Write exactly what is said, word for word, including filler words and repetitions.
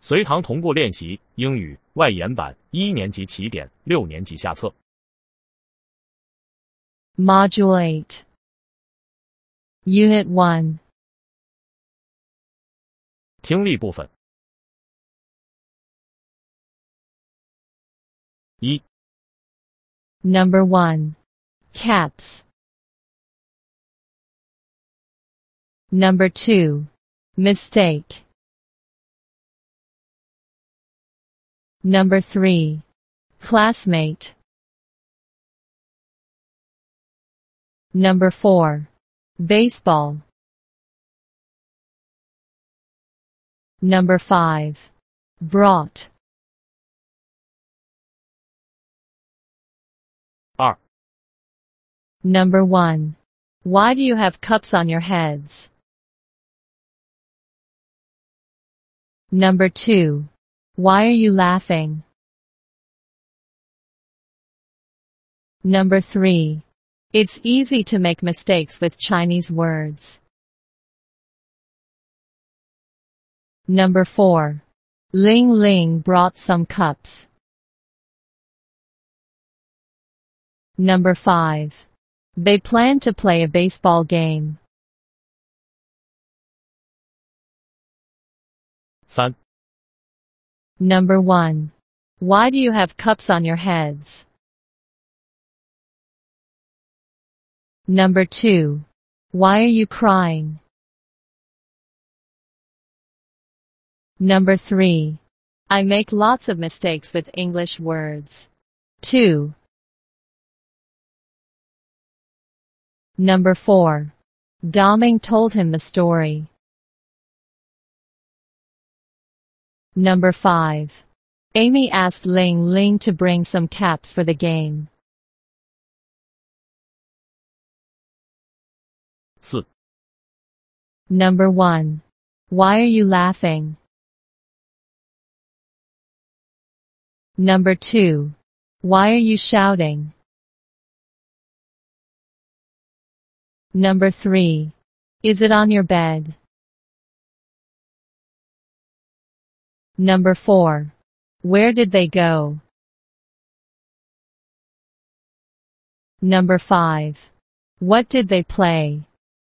随堂同步练习英语外延版一年级起点，六年级下册。 Module eight. Unit one. 听力部分。一 Number one. Caps. Number two. Mistake. Number three. Classmate. Number four. Baseball. Number five. Brought. 二 Number one. Why do you have cups on your heads? Number two. Why are you laughing? Number three. It's easy to make mistakes with Chinese words. Number four. Ling Ling brought some cups. Number five. They plan to play a baseball game. 三 Number one. Why do you have cups on your heads? Number two. Why are you crying? Number three. I make lots of mistakes with English words. two. Number four. Daming told him the story. Number five. Amy asked Ling Ling to bring some caps for the game. 四 Number one. Why are you laughing? Number two. Why are you shouting? Number three. Is it on your bed? Number four. Where did they go? Number five. What did they play?